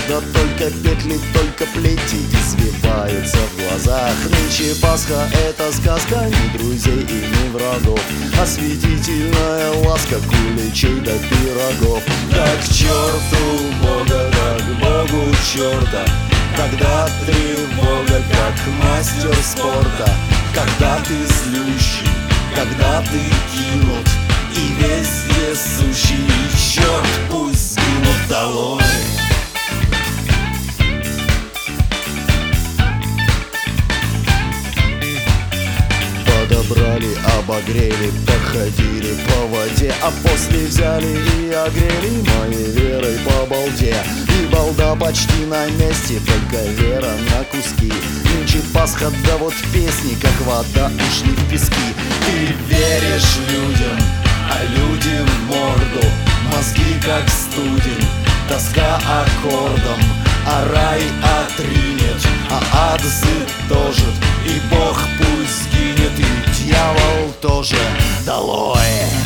Да только петли, только плети извиваются в глазах. Нынче Пасха — это сказка ни друзей и ни врагов, осветительная ласка куличей до пирогов. Да к черту Бога, да к Богу черта, когда тревога, как мастер спорта, когда ты злющий, когда ты кинут и везде сущий, черт пусть сгинут долой. Подобрали, обогрели, походили по воде, а после взяли и огрели моей верой по балде. И балда почти на месте, только вера на куски. Нынче Пасха, да вот песни, как вода, ушли в пески. Ты веришь людям, а люди в морду, мозги как студень, тоска аккордом, а рай отринет, а ад зытожит, и Бог пусть сгинет, и дьявол тоже долой.